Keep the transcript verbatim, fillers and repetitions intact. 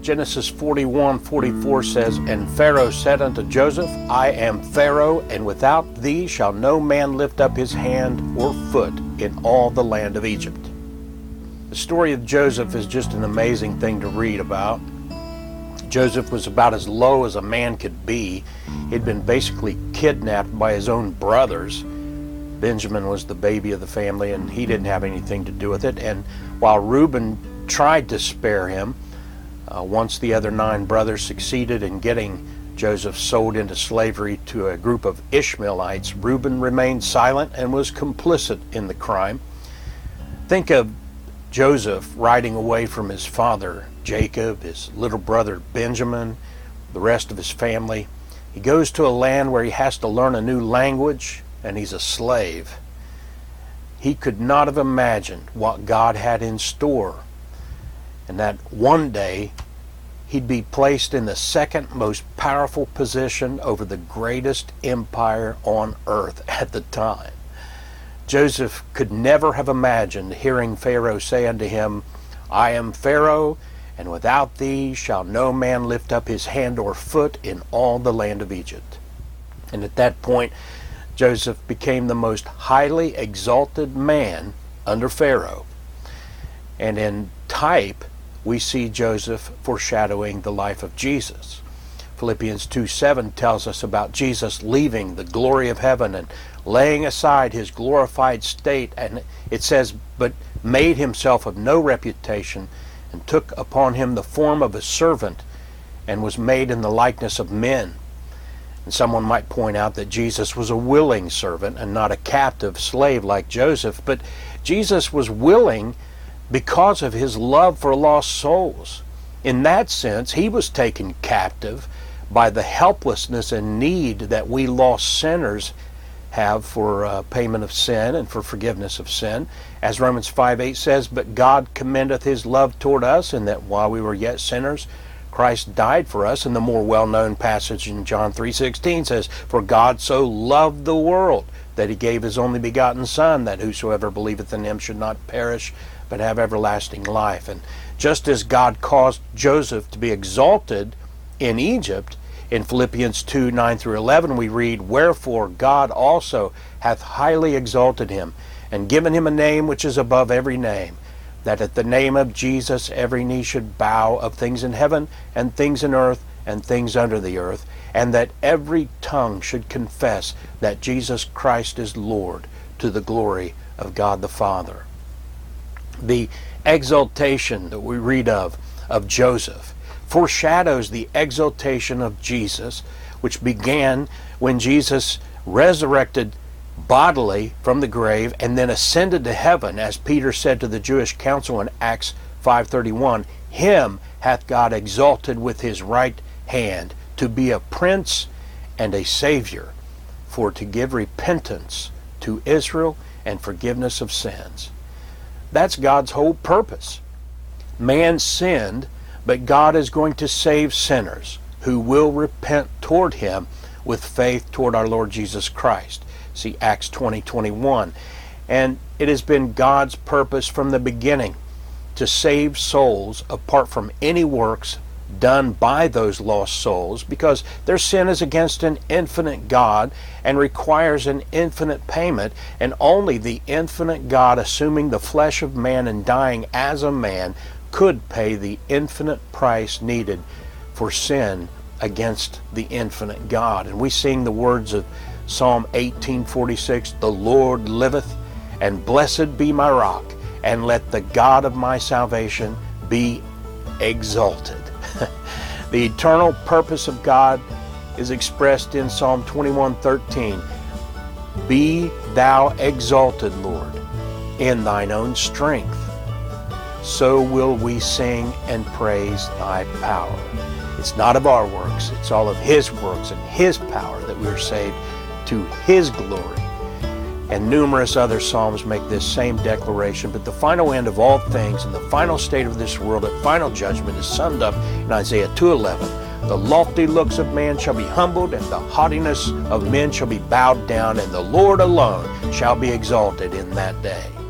Genesis forty-one forty-four says, And Pharaoh said unto Joseph, I am Pharaoh, and without thee shall no man lift up his hand or foot in all the land of Egypt. The story of Joseph is just an amazing thing to read about. Joseph was about as low as a man could be. He'd been basically kidnapped by his own brothers. Benjamin was the baby of the family, and he didn't have anything to do with it. And while Reuben tried to spare him, uh, once the other nine brothers succeeded in getting Joseph sold into slavery to a group of Ishmaelites, Reuben remained silent and was complicit in the crime. Think of Joseph riding away from his father Jacob, his little brother Benjamin, the rest of his family. He goes to a land where he has to learn a new language, and he's a slave. He could not have imagined what God had in store, and that one day he'd be placed in the second most powerful position over the greatest empire on earth at the time. Joseph could never have imagined hearing Pharaoh say unto him, I am Pharaoh, and without thee shall no man lift up his hand or foot in all the land of Egypt. And at that point, Joseph became the most highly exalted man under Pharaoh. And in type, we see Joseph foreshadowing the life of Jesus. Philippians two seven tells us about Jesus leaving the glory of heaven and laying aside his glorified state, and it says, but made himself of no reputation, and took upon him the form of a servant, and was made in the likeness of men. And someone might point out that Jesus was a willing servant and not a captive slave like Joseph, but Jesus was willing because of his love for lost souls. In that sense, he was taken captive by the helplessness and need that we lost sinners have for uh, payment of sin and for forgiveness of sin. As Romans five eight says, but God commendeth his love toward us, in that while we were yet sinners, Christ died for us. And the more well-known passage in John three sixteen says, for God so loved the world that he gave his only begotten Son, that whosoever believeth in him should not perish, but have everlasting life. And just as God caused Joseph to be exalted in Egypt, in Philippians two nine through eleven we read, wherefore God also hath highly exalted him, and given him a name which is above every name, that at the name of Jesus every knee should bow, of things in heaven, and things in earth, and things under the earth, and that every tongue should confess that Jesus Christ is Lord, to the glory of God the Father. The exaltation that we read of, of Joseph, foreshadows the exaltation of Jesus, which began when Jesus resurrected bodily from the grave and then ascended to heaven, as Peter said to the Jewish council in Acts five thirty-one, him hath God exalted with his right hand to be a prince and a savior, for to give repentance to Israel and forgiveness of sins. That's God's whole purpose. Man sinned, but God is going to save sinners who will repent toward him with faith toward our Lord Jesus Christ. See Acts twenty twenty-one. And it has been God's purpose from the beginning to save souls apart from any works done by those lost souls, because their sin is against an infinite God and requires an infinite payment, and only the infinite God, assuming the flesh of man and dying as a man, could pay the infinite price needed for sin against the infinite God. And we sing the words of Psalm eighteen forty-six, the Lord liveth, and blessed be my rock, and let the God of my salvation be exalted. The eternal purpose of God is expressed in Psalm twenty-one thirteen. Be thou exalted, Lord, in thine own strength. So will we sing and praise thy power. It's not of our works, it's all of his works and his power that we are saved to his glory. And numerous other psalms make this same declaration, but the final end of all things and the final state of this world at final judgment is summed up in Isaiah two eleven. The lofty looks of man shall be humbled, and the haughtiness of men shall be bowed down, and the Lord alone shall be exalted in that day.